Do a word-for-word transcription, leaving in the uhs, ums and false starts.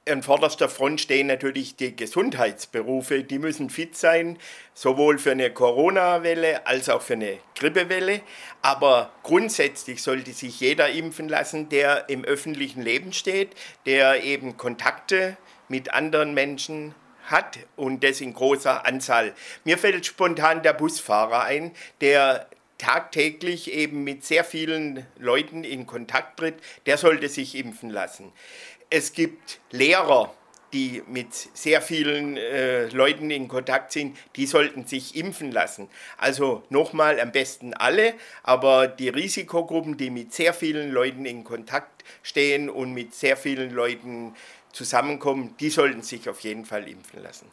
An vorderster Front stehen natürlich die Gesundheitsberufe. Die müssen fit sein, sowohl für eine Corona-Welle als auch für eine Grippewelle. Aber grundsätzlich sollte sich jeder impfen lassen, der im öffentlichen Leben steht, der eben Kontakte mit anderen Menschen hat und das in großer Anzahl. Mir fällt spontan der Busfahrer ein, der tagtäglich eben mit sehr vielen Leuten in Kontakt tritt, der sollte sich impfen lassen. Es gibt Lehrer, die mit sehr vielen äh, Leuten in Kontakt sind, die sollten sich impfen lassen. Also nochmal, am besten alle, aber die Risikogruppen, die mit sehr vielen Leuten in Kontakt stehen und mit sehr vielen Leuten zusammenkommen, die sollten sich auf jeden Fall impfen lassen.